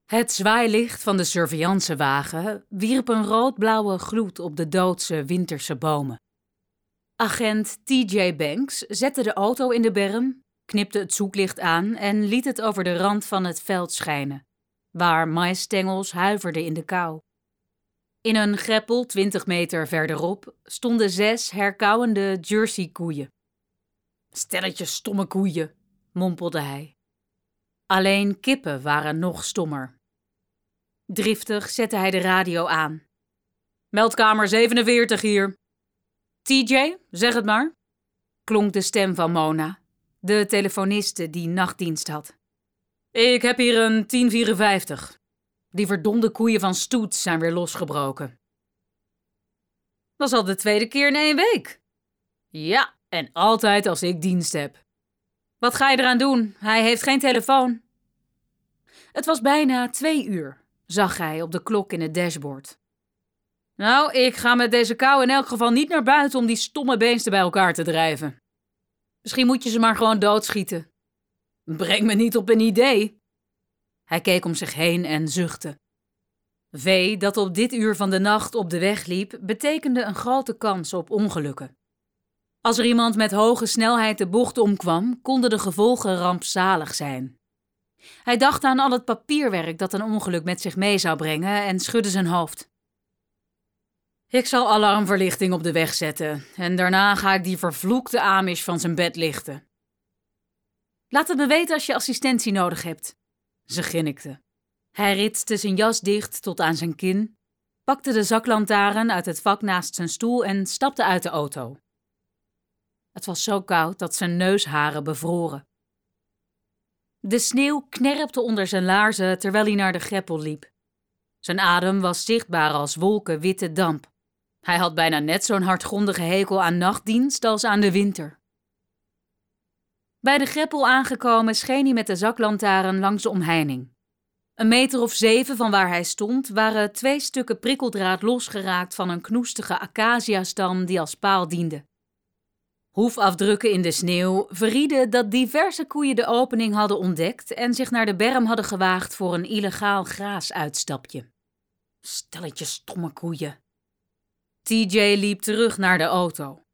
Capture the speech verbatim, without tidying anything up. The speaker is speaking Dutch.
Het zwaailicht van de surveillancewagen wierp een roodblauwe gloed op de doodse winterse bomen. Agent T J Banks zette de auto in de berm, knipte het zoeklicht aan en liet het over de rand van het veld schijnen, waar maïsstengels huiverden in de kou. In een greppel twintig meter verderop stonden zes herkauwende Jersey-koeien. Stelletje stomme koeien, mompelde hij. Alleen kippen waren nog stommer. Driftig zette hij de radio aan. Meldkamer zevenenveertig hier. T J, zeg het maar, klonk de stem van Mona, de telefoniste die nachtdienst had. Ik heb hier een tien vierenvijftig. Die verdomde koeien van Stoets zijn weer losgebroken. Dat is al de tweede keer in één week. Ja, en altijd als ik dienst heb. Wat ga je eraan doen? Hij heeft geen telefoon. Het was bijna twee uur, zag hij op de klok in het dashboard. Nou, ik ga met deze kou in elk geval niet naar buiten om die stomme beesten bij elkaar te drijven. Misschien moet je ze maar gewoon doodschieten. Breng me niet op een idee. Hij keek om zich heen en zuchtte. Vee dat op dit uur van de nacht op de weg liep, betekende een grote kans op ongelukken. Als er iemand met hoge snelheid de bocht omkwam, konden de gevolgen rampzalig zijn. Hij dacht aan al het papierwerk dat een ongeluk met zich mee zou brengen en schudde zijn hoofd. Ik zal alarmverlichting op de weg zetten en daarna ga ik die vervloekte Amish van zijn bed lichten. Laat het me weten als je assistentie nodig hebt. Ze grinnikte. Hij ritste zijn jas dicht tot aan zijn kin, pakte de zaklantaarn uit het vak naast zijn stoel en stapte uit de auto. Het was zo koud dat zijn neusharen bevroren. De sneeuw knerpte onder zijn laarzen terwijl hij naar de greppel liep. Zijn adem was zichtbaar als wolken witte damp. Hij had bijna net zo'n hardgrondige hekel aan nachtdienst als aan de winter. Bij de greppel aangekomen scheen hij met de zaklantaarn langs de omheining. Een meter of zeven van waar hij stond waren twee stukken prikkeldraad losgeraakt van een knoestige acaciastam die als paal diende. Hoefafdrukken in de sneeuw verrieden dat diverse koeien de opening hadden ontdekt en zich naar de berm hadden gewaagd voor een illegaal graasuitstapje. Stelletje stomme koeien. T J liep terug naar de auto.